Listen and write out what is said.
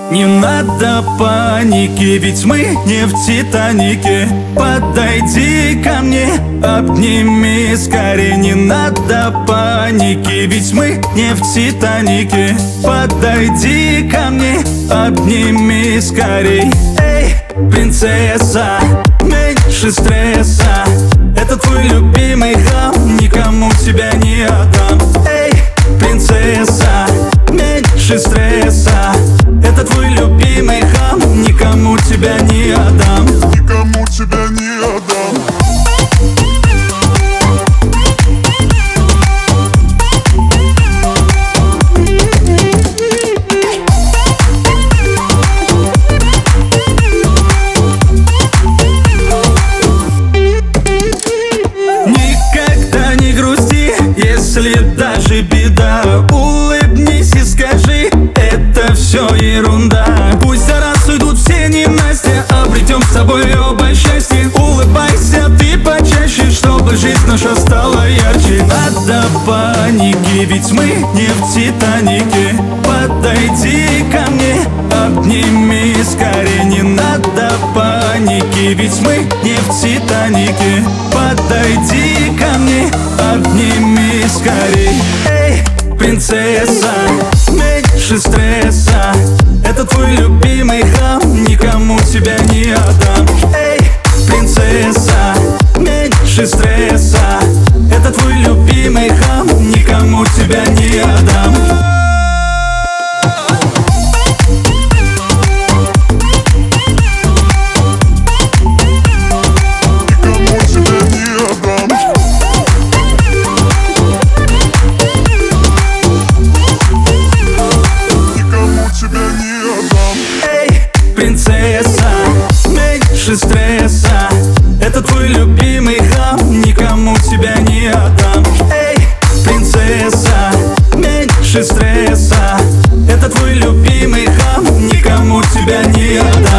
Не надо паники, ведь мы не в Титанике. Подойди ко мне, обними скорее. Не надо паники, ведь мы не в Титанике. Подойди ко мне, обними скорей. Эй, принцесса, меньше стресса. Это твой любимый хам, никому тебя не отдам. Эй, принцесса, меньше стресса. Это твой любимый хам, никому тебя не отдам. Никому тебя не отдам. Никогда не грусти, если даже беда. Улыбнись и скажи, это все ерунда. Пусть за раз уйдут все ненастья, обретем с тобой оба счастье. Улыбайся ты почаще, чтобы жизнь наша стала ярче. Надо паники, ведь мы не в Титанике. Подойди ко мне, обними скорее. Не надо паники, ведь мы не в Титанике. Подойди ко мне, обними скорей. Эй, принцесса, меньше стресса. Это твой любимый хам, никому тебя не отдам. Эй, принцесса, меньше стресса. Это твой любимый хам, никому тебя не отдам. Принцесса, меньше стресса. Это твой любимый хам, никому тебя не отдам. Эй, принцесса, меньше стресса. Это твой любимый хам, никому тебя не отдам.